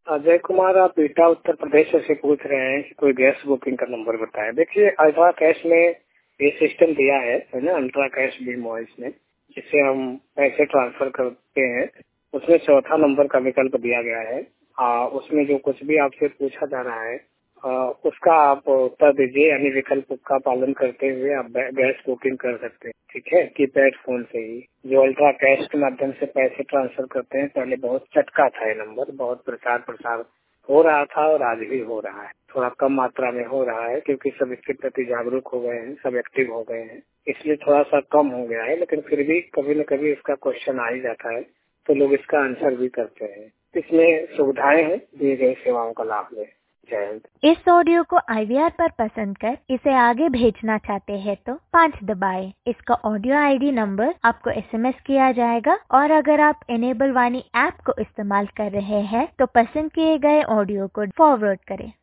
अजय कुमार, आप एटा उत्तर प्रदेश से पूछ रहे हैं कि कोई गैस बुकिंग का नंबर बताएं। देखिए, अल्ट्रा कैश में ये सिस्टम दिया है ना, अल्ट्रा कैश बीम वॉइस में, जिससे हम पैसे ट्रांसफर करते हैं। उसमें चौथा नंबर का विकल्प दिया गया है। उसमें जो कुछ भी आपसे पूछा जा रहा है उसका आप उत्तर दीजिए, यानी विकल्प का पालन करते हुए आप गैस बुकिंग कर सकते हैं। ठीक है, कीपैड फोन से ही जो अल्ट्रा कैश के माध्यम से पैसे ट्रांसफर करते हैं, पहले बहुत चटका था ये नंबर, बहुत प्रचार प्रसार हो रहा था और आज भी हो रहा है। थोड़ा कम मात्रा में हो रहा है क्योंकि सब इसके प्रति जागरूक हो गए हैं, सब एक्टिव हो गए हैं, इसलिए थोड़ा सा कम हो गया है। लेकिन फिर भी कभी न कभी इसका क्वेश्चन आ ही जाता है तो लोग इसका आंसर भी करते हैं। इसमें सुविधाएं हैं, दिए गए सेवाओं का लाभ लें। जय हिंद। इस ऑडियो को IVR पर पसंद कर इसे आगे भेजना चाहते हैं तो 5 दबाएं। इसका ऑडियो ID नंबर आपको SMS किया जाएगा और अगर आप इनेबल वाणी ऐप को इस्तेमाल कर रहे हैं तो पसंद किए गए ऑडियो को फॉरवर्ड करें।